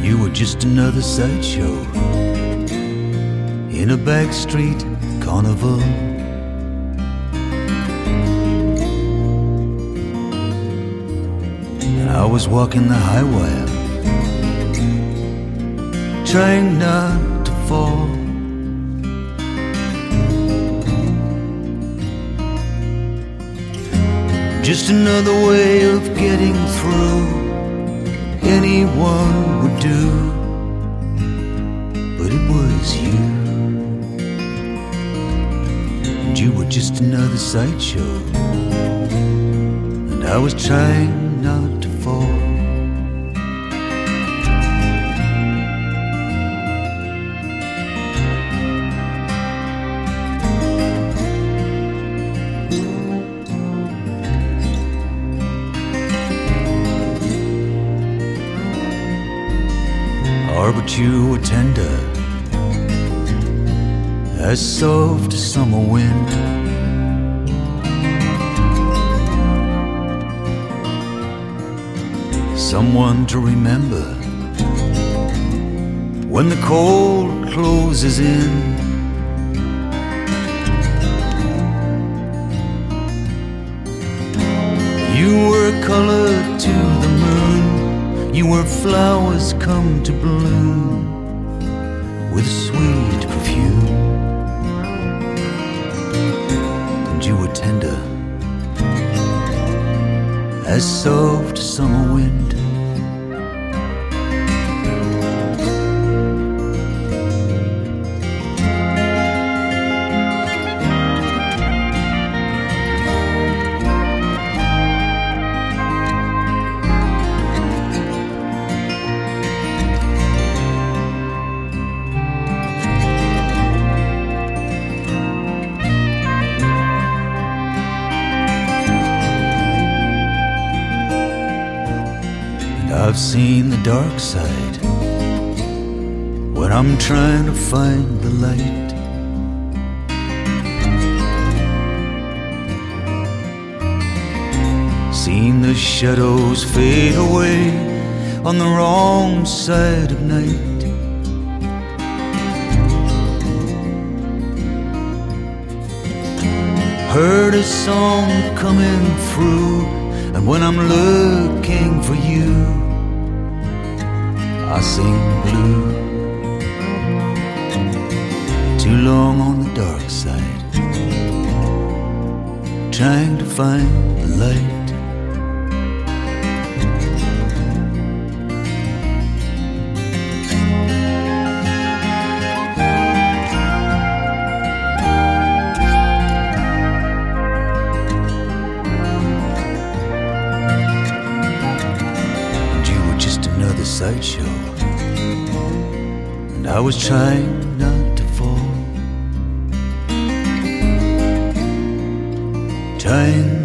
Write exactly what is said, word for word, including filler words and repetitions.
You were just another sideshow in a backstreet carnival. And I was walking the high wire, trying not to fall. Just another way of getting through, anyone would do. But it was you, and you were just another sideshow, and I was trying not to fall. Oh, but you were tender, as soft as summer wind. Someone to remember when the cold closes in. You were a color to the moon, you were flowers come to bloom with sweet perfume. And you were tender, as soft as summer wind. I've seen the dark side when I'm trying to find the light. Seen the shadows fade away on the wrong side of night. Heard a song coming through, and when I'm looking for you, I sing blue. Too long on the dark side, trying to find the light. And you were just another sideshow, and I was trying not to fall, trying